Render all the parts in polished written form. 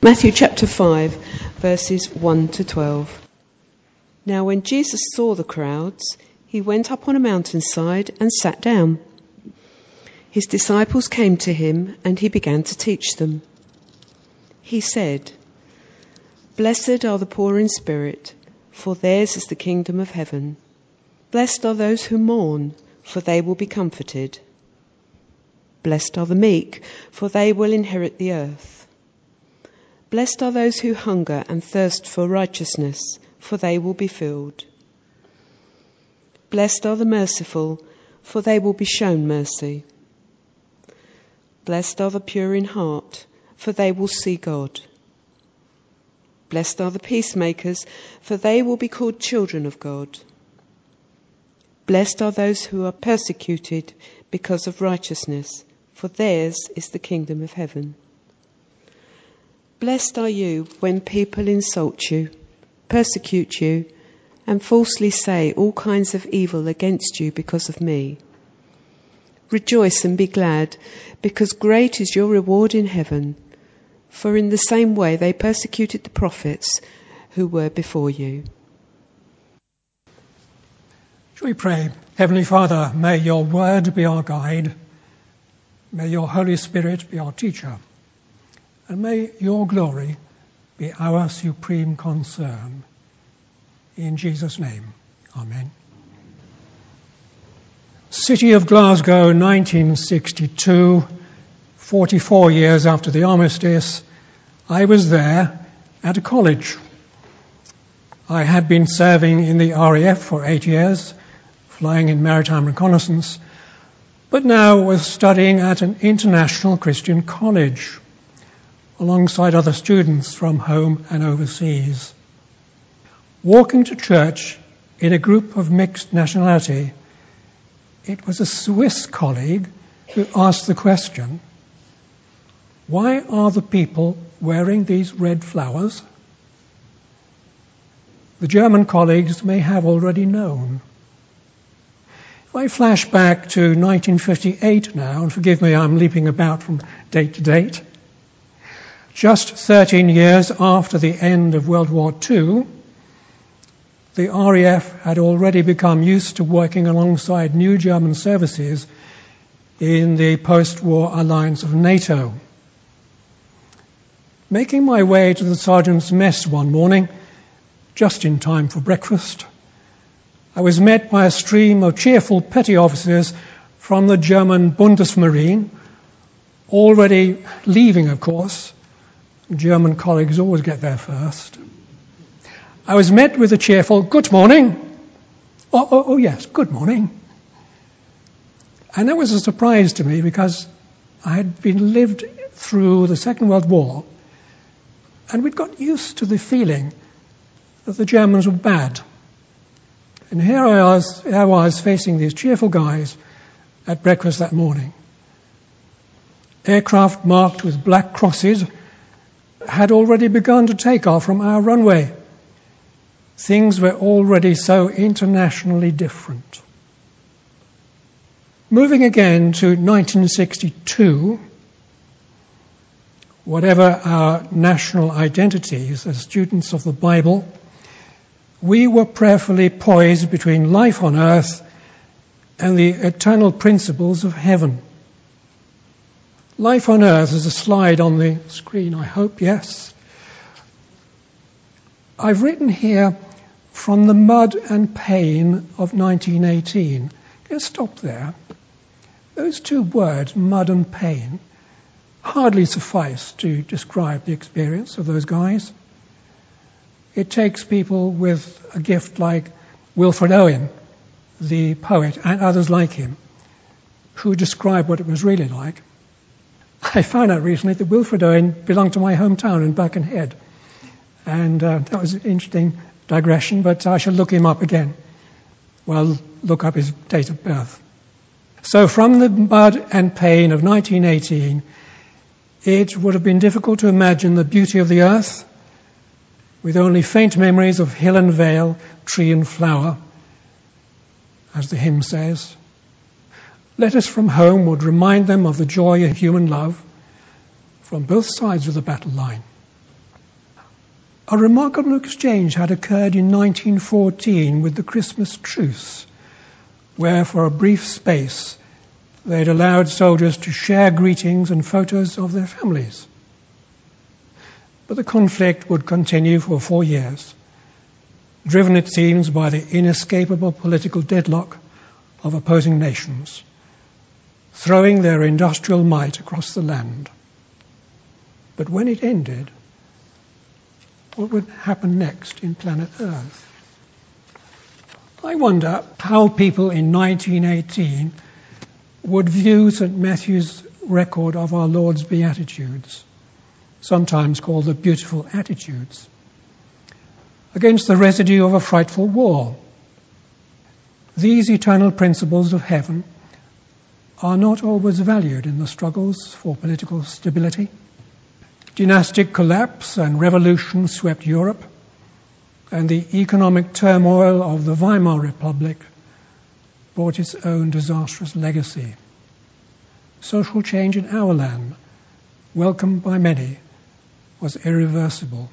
Matthew chapter 5, verses 1 to 12. Now when Jesus saw the crowds, he went up on a mountainside and sat down. His disciples came to him, and he began to teach them. He said, "Blessed are the poor in spirit, for theirs is the kingdom of heaven. Blessed are those who mourn, for they will be comforted. Blessed are the meek, for they will inherit the earth. Blessed are those who hunger and thirst for righteousness, for they will be filled. Blessed are the merciful, for they will be shown mercy. Blessed are the pure in heart, for they will see God. Blessed are the peacemakers, for they will be called children of God. Blessed are those who are persecuted because of righteousness, for theirs is the kingdom of heaven. Blessed are you when people insult you, persecute you, and falsely say all kinds of evil against you because of me. Rejoice and be glad, because great is your reward in heaven, for in the same way they persecuted the prophets who were before you." Shall we pray? Heavenly Father, may your word be our guide. May your Holy Spirit be our teacher. And may your glory be our supreme concern. In Jesus' name, amen. City of Glasgow, 1962, 44 years after the armistice, I was there at a college. I had been serving in the RAF for 8 years, flying in maritime reconnaissance, but now was studying at an international Christian college, alongside other students from home and overseas. Walking to church in a group of mixed nationality, it was a Swiss colleague who asked the question, "Why are the people wearing these red flowers?" The German colleagues may have already known. If I flash back to 1958 now, and forgive me, I'm leaping about from date to date, just 13 years after the end of World War II, the RAF had already become used to working alongside new German services in the post-war alliance of NATO. Making my way to the sergeant's mess one morning, just in time for breakfast, I was met by a stream of cheerful petty officers from the German Bundesmarine, already leaving, of course. German colleagues always get there first. I was met with a cheerful, "Good morning." Oh yes, good morning. And that was a surprise to me because I had lived through the Second World War, and we'd got used to the feeling that the Germans were bad. And here I was facing these cheerful guys at breakfast that morning. Aircraft marked with black crosses had already begun to take off from our runway. Things were already so internationally different. Moving again to 1962, whatever our national identities as students of the Bible, we were prayerfully poised between life on earth and the eternal principles of heaven. Life on earth is a slide on the screen, I hope, yes. I've written here, from the mud and pain of 1918. Let's stop there. Those two words, mud and pain, hardly suffice to describe the experience of those guys. It takes people with a gift like Wilfred Owen, the poet, and others like him, who describe what it was really like. I found out recently that Wilfred Owen belonged to my hometown in Birkenhead. And that was an interesting digression, but I shall look him up again. Well, look up his date of birth. So from the mud and pain of 1918, it would have been difficult to imagine the beauty of the earth with only faint memories of hill and vale, tree and flower, as the hymn says. Letters from home would remind them of the joy of human love from both sides of the battle line. A remarkable exchange had occurred in 1914 with the Christmas truce, where for a brief space they'd allowed soldiers to share greetings and photos of their families. But the conflict would continue for 4 years, driven, it seems, by the inescapable political deadlock of opposing nations, throwing their industrial might across the land. But when it ended, what would happen next in planet Earth? I wonder how people in 1918 would view St. Matthew's record of our Lord's Beatitudes, sometimes called the Beautiful Attitudes, against the residue of a frightful war. These eternal principles of heaven are not always valued in the struggles for political stability. Dynastic collapse and revolution swept Europe, and the economic turmoil of the Weimar Republic brought its own disastrous legacy. Social change in our land, welcomed by many, was irreversible.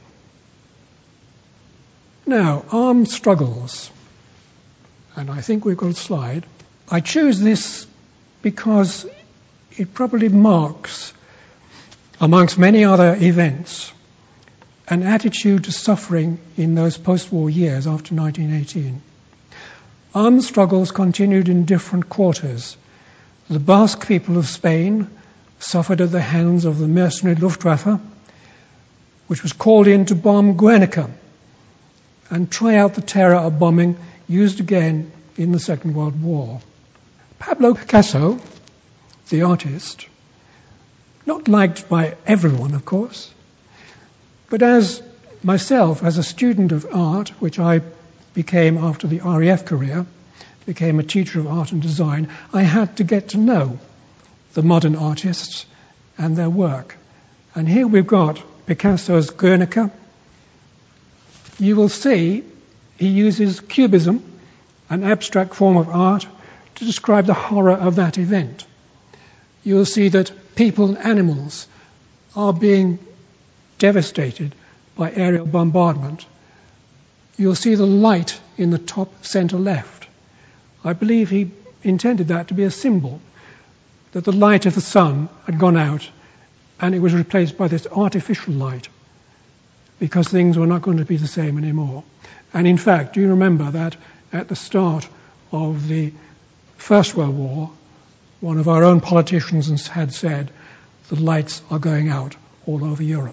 Now, armed struggles, and I think we've got a slide. I choose this because it probably marks, amongst many other events, an attitude to suffering in those post-war years after 1918. Armed struggles continued in different quarters. The Basque people of Spain suffered at the hands of the mercenary Luftwaffe, which was called in to bomb Guernica and try out the terror of bombing used again in the Second World War. Pablo Picasso, the artist, not liked by everyone, of course, but as myself, as a student of art, which I became after the RAF career, became a teacher of art and design, I had to get to know the modern artists and their work. And here we've got Picasso's Guernica. You will see he uses cubism, an abstract form of art, to describe the horror of that event. You will see that people and animals are being devastated by aerial bombardment. You'll see the light in the top center left. I believe he intended that to be a symbol, that the light of the sun had gone out and it was replaced by this artificial light because things were not going to be the same anymore. And in fact, do you remember that at the start of the First World War, one of our own politicians had said, the lights are going out all over Europe.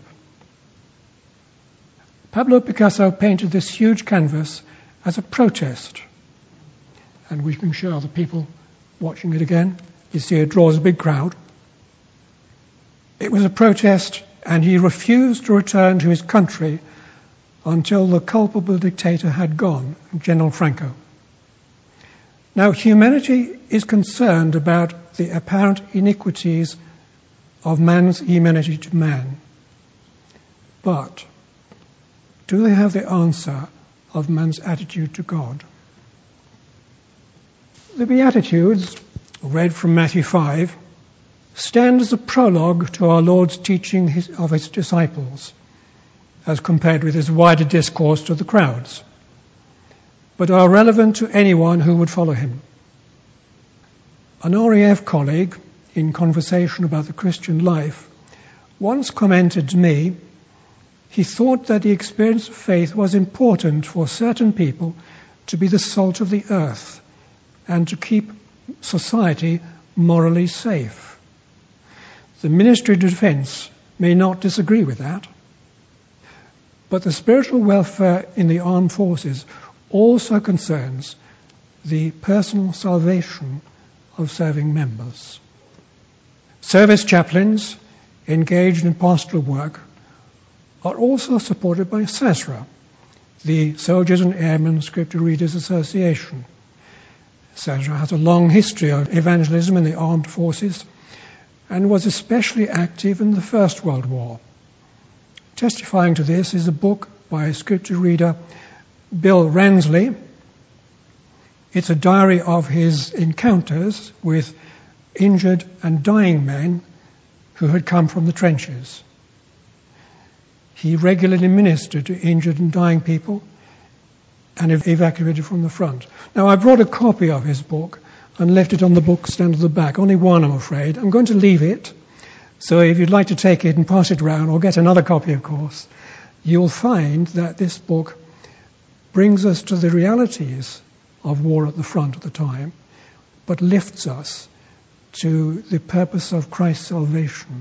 Pablo Picasso painted this huge canvas as a protest. And we can show the people watching it again. You see it draws a big crowd. It was a protest, and he refused to return to his country until the culpable dictator had gone, General Franco. Now, humanity is concerned about the apparent iniquities of man's humanity to man. But do they have the answer of man's attitude to God? The Beatitudes, read from Matthew 5, stand as a prologue to our Lord's teaching of his disciples, as compared with his wider discourse to the crowds, but are relevant to anyone who would follow him. An RAF colleague, in conversation about the Christian life, once commented to me, he thought that the experience of faith was important for certain people to be the salt of the earth and to keep society morally safe. The Ministry of Defence may not disagree with that, but the spiritual welfare in the armed forces also concerns the personal salvation of serving members. Service chaplains engaged in pastoral work are also supported by SASRA, the Soldiers and Airmen Scripture Readers Association. SASRA has a long history of evangelism in the armed forces and was especially active in the First World War. Testifying to this is a book by Scripture reader Bill Ransley. It's a diary of his encounters with injured and dying men who had come from the trenches. He regularly ministered to injured and dying people and evacuated from the front. Now, I brought a copy of his book and left it on the book stand at the back. Only one, I'm afraid. I'm going to leave it. So if you'd like to take it and pass it round, or get another copy, of course, you'll find that this book brings us to the realities of war at the front at the time, but lifts us to the purpose of Christ's salvation.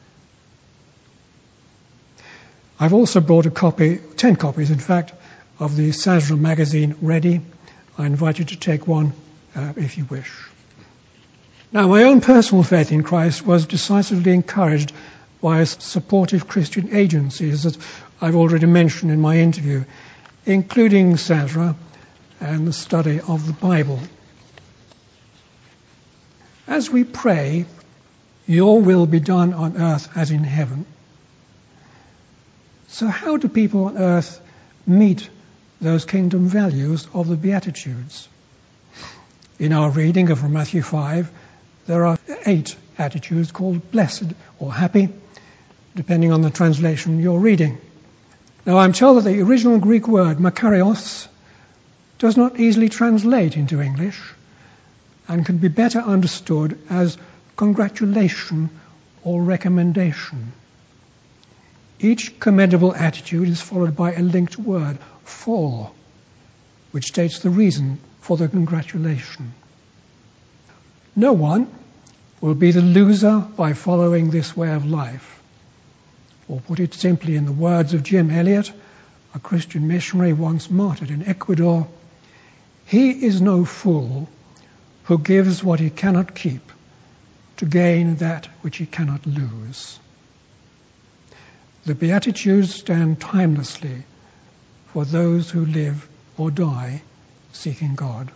I've also brought a copy, 10 copies in fact, of the Sazra magazine ready. I invite you to take one if you wish. Now, my own personal faith in Christ was decisively encouraged by supportive Christian agencies that I've already mentioned in my interview, including Sazra and the study of the Bible. As we pray, your will be done on earth as in heaven. So how do people on earth meet those kingdom values of the Beatitudes? In our reading of Matthew 5, there are 8 attitudes called blessed or happy, depending on the translation you're reading. Now, I'm told that the original Greek word makarios does not easily translate into English and can be better understood as congratulation or recommendation. Each commendable attitude is followed by a linked word, for, which states the reason for the congratulation. No one will be the loser by following this way of life. Or put it simply in the words of Jim Elliot, a Christian missionary once martyred in Ecuador, he is no fool who gives what he cannot keep to gain that which he cannot lose. The Beatitudes stand timelessly for those who live or die seeking God.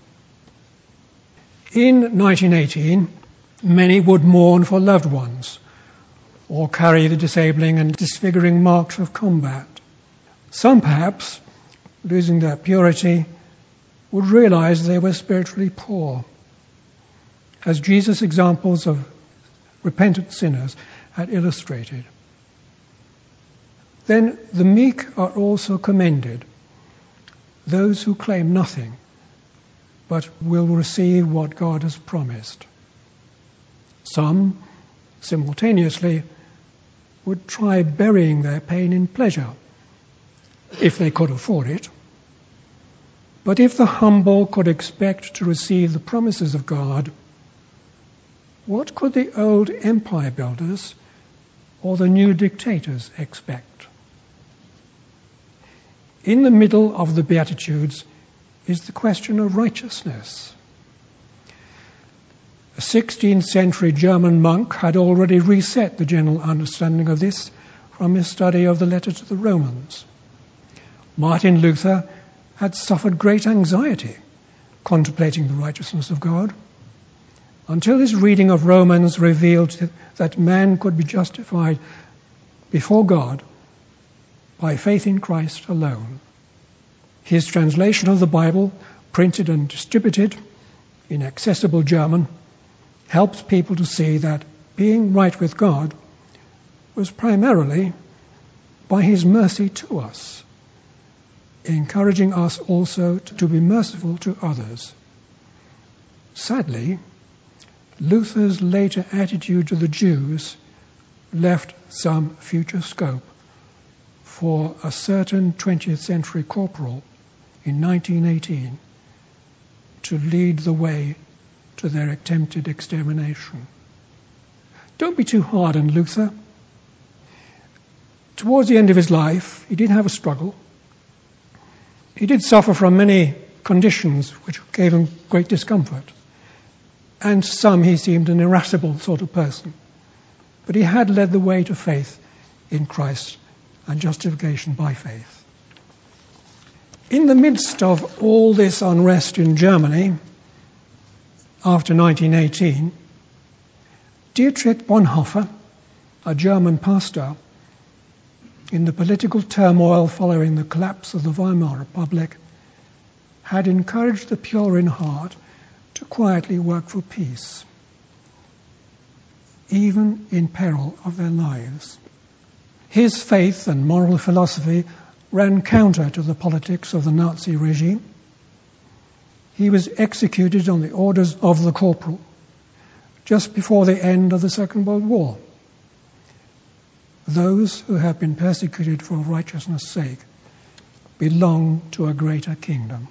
In 1918, many would mourn for loved ones or carry the disabling and disfiguring marks of combat. Some, perhaps, losing their purity, would realize they were spiritually poor, as Jesus' examples of repentant sinners had illustrated. Then the meek are also commended, those who claim nothing, but will receive what God has promised. Some, simultaneously, would try burying their pain in pleasure, if they could afford it. But if the humble could expect to receive the promises of God, what could the old empire builders or the new dictators expect? In the middle of the Beatitudes is the question of righteousness. A 16th century German monk had already reset the general understanding of this from his study of the letter to the Romans. Martin Luther had suffered great anxiety contemplating the righteousness of God, until his reading of Romans revealed that man could be justified before God by faith in Christ alone. His translation of the Bible, printed and distributed in accessible German, helps people to see that being right with God was primarily by his mercy to us, encouraging us also to be merciful to others. Sadly, Luther's later attitude to the Jews left some future scope for a certain 20th century corporal in 1918 to lead the way to their attempted extermination. Don't be too hard on Luther. Towards the end of his life, he did have a struggle. He did suffer from many conditions which gave him great discomfort. And to some, he seemed an irascible sort of person. But he had led the way to faith in Christ and justification by faith. In the midst of all this unrest in Germany, after 1918, Dietrich Bonhoeffer, a German pastor, in the political turmoil following the collapse of the Weimar Republic, had encouraged the pure in heart to quietly work for peace, even in peril of their lives. His faith and moral philosophy ran counter to the politics of the Nazi regime. He was executed on the orders of the corporal just before the end of the Second World War. Those who have been persecuted for righteousness' sake belong to a greater kingdom.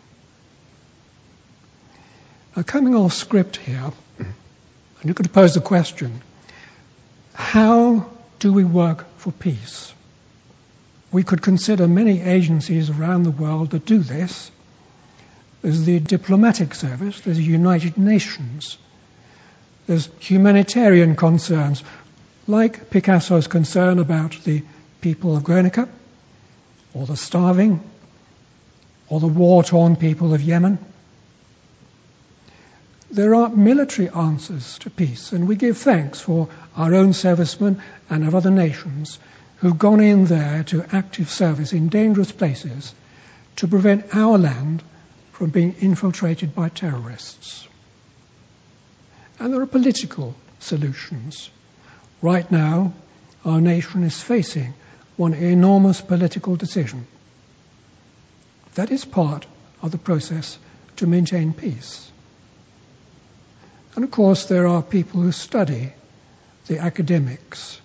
Now, coming off script here, and you could pose the question, how do we work for peace? We could consider many agencies around the world that do this. There's the diplomatic service, there's the United Nations, there's humanitarian concerns, like Picasso's concern about the people of Guernica, or the starving, or the war-torn people of Yemen. There are military answers to peace, and we give thanks for our own servicemen and of other nations who've gone in there to active service in dangerous places to prevent our land from being infiltrated by terrorists. And there are political solutions. Right now, our nation is facing one enormous political decision. That is part of the process to maintain peace. And of course, there are people who study, the academics.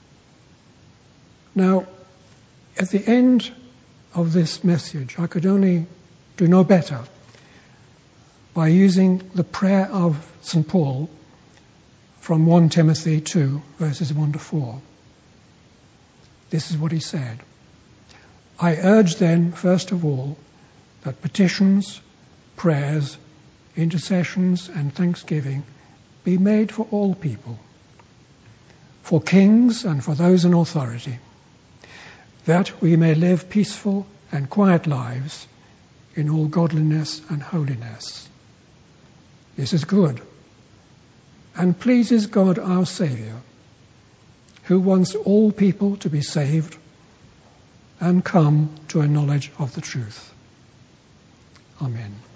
Now, at the end of this message, I could only do no better by using the prayer of St. Paul from 1 Timothy 2, verses 1 to 4. This is what he said. I urge then, first of all, that petitions, prayers, intercessions and thanksgiving be made for all people, for kings and for those in authority, that we may live peaceful and quiet lives in all godliness and holiness. This is good and pleases God our Saviour, who wants all people to be saved and come to a knowledge of the truth. Amen.